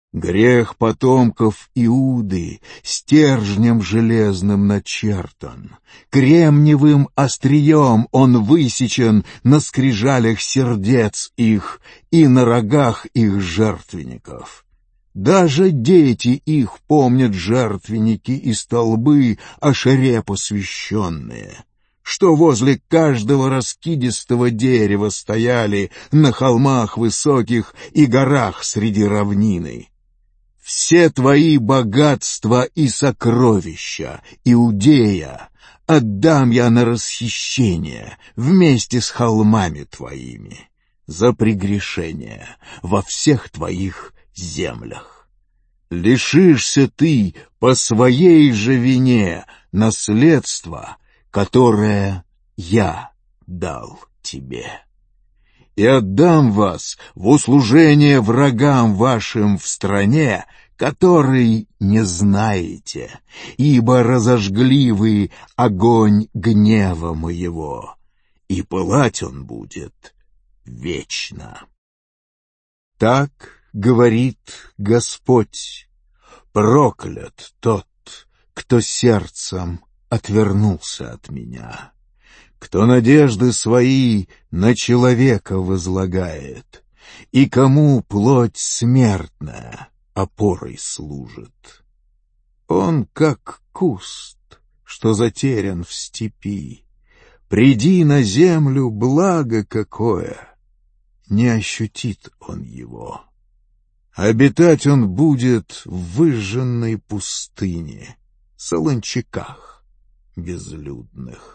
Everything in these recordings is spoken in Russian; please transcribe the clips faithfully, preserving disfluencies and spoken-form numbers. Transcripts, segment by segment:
Грех потомков Иуды стержнем железным начертан, кремниевым острием он высечен на скрижалях сердец их и на рогах их жертвенников. Даже дети их помнят жертвенники и столбы, Ашере посвященные, что возле каждого раскидистого дерева стояли на холмах высоких и горах среди равнины. Все твои богатства и сокровища, Иудея, отдам я на расхищение вместе с холмами твоими за прегрешение во всех твоих землях. Лишишься ты по своей же вине наследства, которое я дал тебе. И отдам вас в услужение врагам вашим в стране, который не знаете, ибо разожгли вы огонь гнева моего, и пылать он будет вечно. Так говорит Господь: проклят тот, кто сердцем отвернулся от меня, кто надежды свои на человека возлагает, и кому плоть смертная опорой служит. Он как куст, что затерян в степи. Приди на землю, благо какое, не ощутит он его. Обитать он будет в выжженной пустыне, солончаках безлюдных.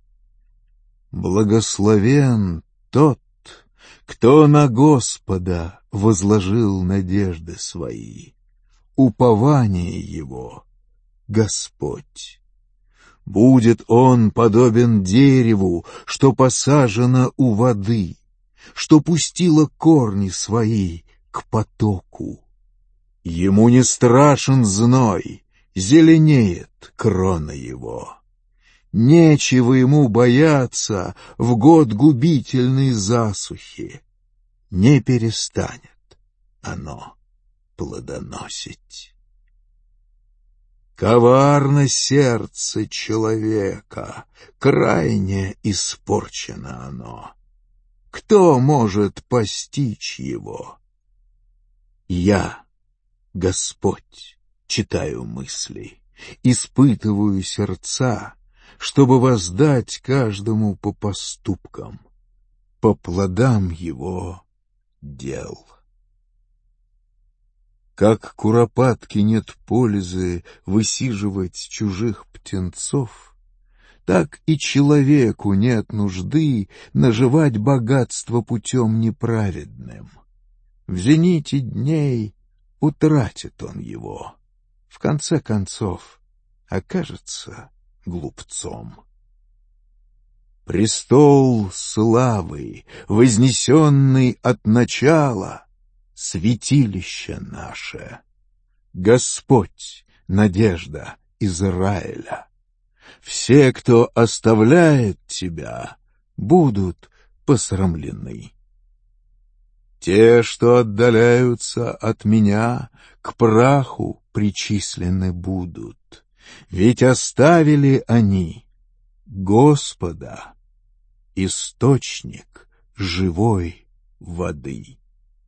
Благословен тот, кто на Господа возложил надежды свои, упование его — Господь. Будет он подобен дереву, что посажено у воды, что пустило корни свои к потоку. Ему не страшен зной, зеленеет крона его. Нечего ему бояться в год губительной засухи. Не перестанет оно плодоносить. Коварно сердце человека, крайне испорчено оно. Кто может постичь его? Я, Господь, читаю мысли, испытываю сердца, чтобы воздать каждому по поступкам, по плодам его дел. Как куропатке нет пользы высиживать чужих птенцов, так и человеку нет нужды наживать богатство путем неправедным. В зените дней утратит он его, в конце концов окажется глупцом. Престол славы, вознесенный от начала, святилище наше. Господь — надежда Израиля. Все, кто оставляет тебя, будут посрамлены. Те, что отдаляются от меня, к праху причислены будут, ведь оставили они Господа, источник живой воды.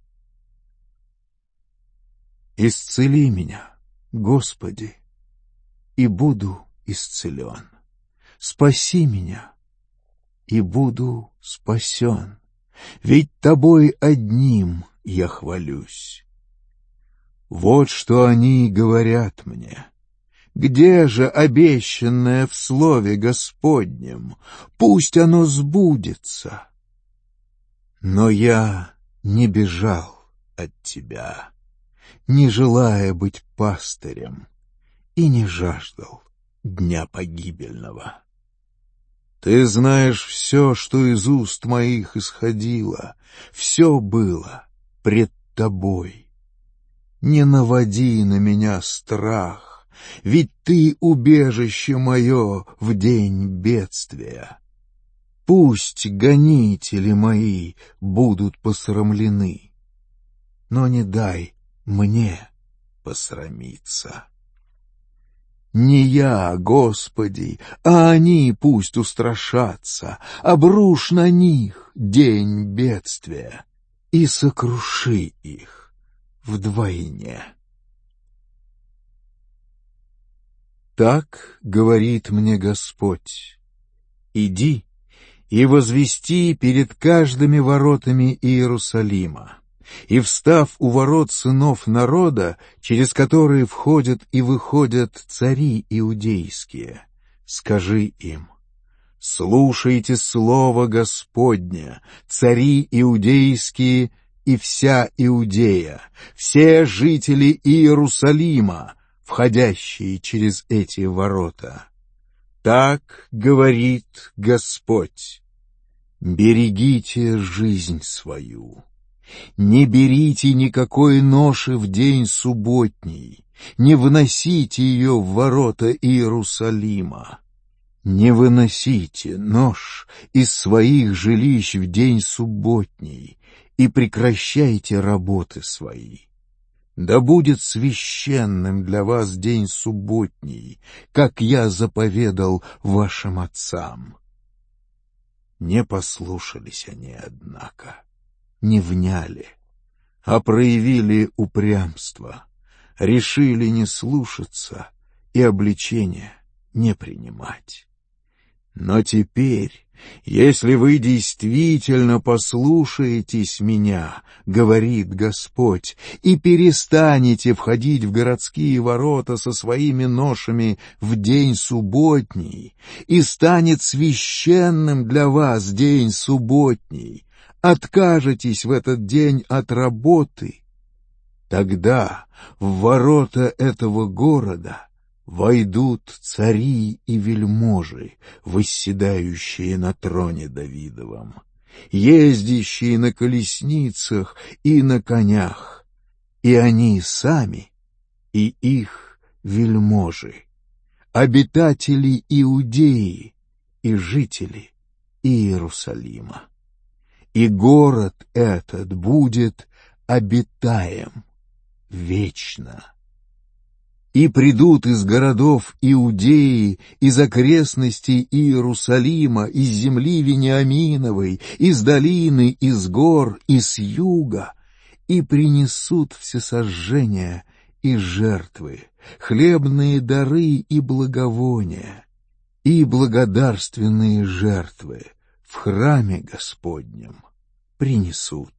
Исцели меня, Господи, и буду исцелен. Спаси меня, и буду спасен, ведь Тобой одним я хвалюсь. Вот что они говорят мне: где же обещанное в слове Господнем? Пусть оно сбудется. Но я не бежал от Тебя, не желая быть пастырем, и не жаждал дня погибельного. Ты знаешь все, что из уст моих исходило, все было пред Тобой. Не наводи на меня страх, ведь Ты убежище мое в день бедствия. Пусть гонители мои будут посрамлены, но не дай мне посрамиться. Не я, Господи, а они пусть устрашатся, обрушь на них день бедствия и сокруши их вдвойне. Так говорит мне Господь: иди и возвести перед каждыми воротами Иерусалима, и, встав у ворот сынов народа, через которые входят и выходят цари иудейские, скажи им: слушайте слово Господня, цари иудейские и вся Иудея, все жители Иерусалима, входящие через эти ворота. Так говорит Господь: берегите жизнь свою. Не берите никакой ноши в день субботний, не выносите ее в ворота Иерусалима. Не выносите нож из своих жилищ в день субботний и прекращайте работы свои. Да будет священным для вас день субботний, как я заповедал вашим отцам. Не послушались они, однако, не вняли, а проявили упрямство, решили не слушаться и обличения не принимать. Но теперь, если вы действительно послушаетесь меня, говорит Господь, и перестанете входить в городские ворота со своими ношами в день субботний, и станет священным для вас день субботний, откажетесь в этот день от работы, тогда в ворота этого города войдут цари и вельможи, восседающие на троне Давидовом, ездящие на колесницах и на конях, и они сами, и их вельможи, обитатели Иудеи и жители Иерусалима. И город этот будет обитаем вечно. И придут из городов Иудеи, из окрестностей Иерусалима, из земли Вениаминовой, из долины, из гор, и с юга, и принесут всесожжения и жертвы, хлебные дары и благовония, и благодарственные жертвы в храме Господнем принесут.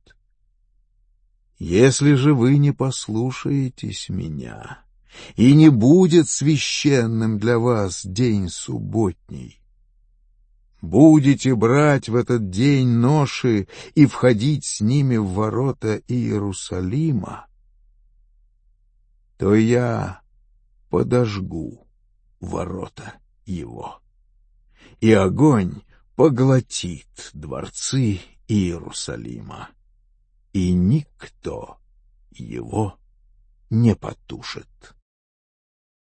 Если же вы не послушаетесь меня, и не будет священным для вас день субботний, будете брать в этот день ноши и входить с ними в ворота Иерусалима, то я подожгу ворота его, и огонь поглотит дворцы Иерусалима, и никто его не потушит.